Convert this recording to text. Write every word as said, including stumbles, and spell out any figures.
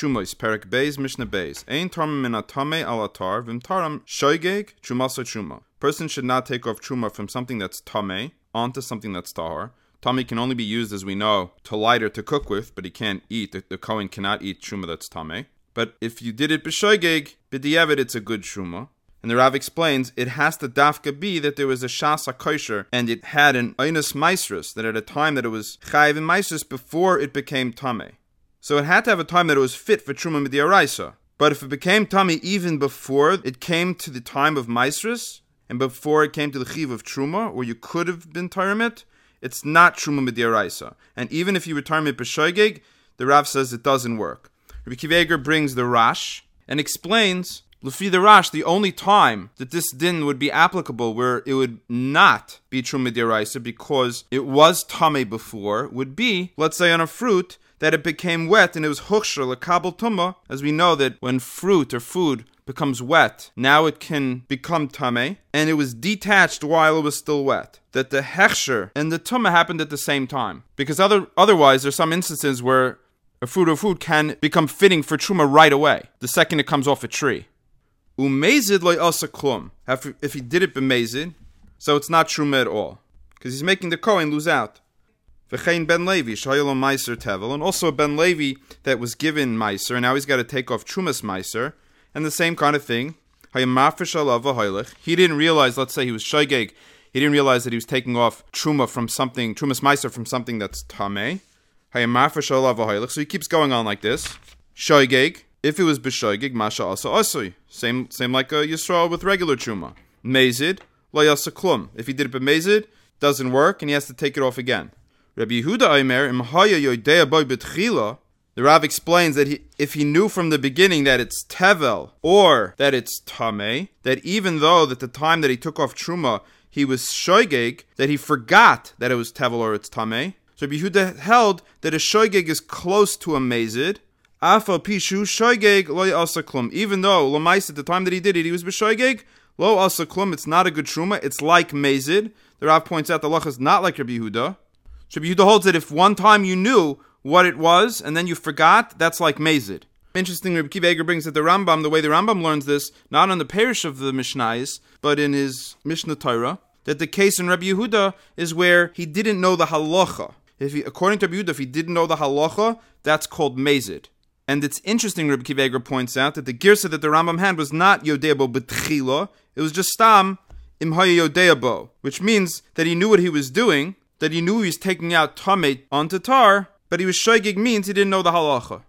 Chumos, Perek Beis, Mishnah Beis. Ein Tarm min atame al atar, vim taram shoygeg, chumasa chuma. Person should not take off chuma from something that's tame onto something that's tahar. Tame can only be used, as we know, to light or to cook with, but he can't eat. The, the Kohen cannot eat chuma that's tame. But if you did it b'shoygeg, b'diavad, it's a good chuma. And the Rav explains, it has to dafka be that there was a shasa kosher, and it had an einus maisrus, that at a time that it was chayiv in maisrus before it became tame. So it had to have a time that it was fit for truma midiyaraisa. But if it became tame even before it came to the time of maisrus, and before it came to the chiv of truma, where you could have been taramit, it's not truma midiyaraisa. And even if you were taramit b'shoygeg, the Rav says it doesn't work. Rabbi Akiva Eiger brings the Rash and explains, Lefi the Rash, the only time that this din would be applicable where it would not be truma midiyaraisa because it was tame before would be, let's say on a fruit, that it became wet and it was huksher lekabel tumah, as we know that when fruit or food becomes wet, now it can become tame, and it was detached while it was still wet. That the hechsher and the tumah happened at the same time. Because other otherwise, there's some instances where a fruit or food can become fitting for truma right away, the second it comes off a tree. Umezid loy asa klum. If he did it b'mezid, so it's not truma at all, because he's making the Kohen lose out. V'chein ben Levi shayolo meiser tevel, and also a ben Levi that was given meiser, and now he's got to take off trumas meiser, and the same kind of thing. He didn't realize, let's say he was shoygeg, he didn't realize that he was taking off truma from something, trumas meiser from something that's tameh. So he keeps going on like this. Shoygeg. If it was b'shoygeg, masha asa asui. Same, same like a Yisrael with regular truma. Mezid, lo yasa klum. If he did it b'mezid, doesn't work, and he has to take it off again. Rabbi Yehuda Omer, im haya yoidea boy betchila. The Rav explains that he, if he knew from the beginning that it's tevel or that it's tameh, that even though at the time that he took off truma he was shoygeg, that he forgot that it was tevel or it's tameh. So Rabbi Yehuda held that a shoygeg is close to a mezid. Afal pishu shoygeg lo asa klum. Even though Lamais at the time that he did it, he was b'shoygeg, lo asa klum. It's not a good truma. It's like mezid. The Rav points out the halacha is not like Rabbi Yehuda. So Rabbi Yehuda holds that if one time you knew what it was and then you forgot, that's like mezid. Interesting, Rabbi Akiva Eiger brings that the Rambam, the way the Rambam learns this, not on the parish of the Mishnayos, but in his Mishnah Torah, that the case in Rabbi Yehuda is where he didn't know the halacha. If he, according to Rabbi Yehuda, if he didn't know the halacha, that's called mezid. And it's interesting, Rabbi Akiva Eiger points out, that the girsa that the Rambam had was not Yodeabo B'tchila, it was just Stam Im Haya Yodeabo, which means that he knew what he was doing, that he knew he was taking out Tameh onto tar, but he was shoygig means he didn't know the halacha.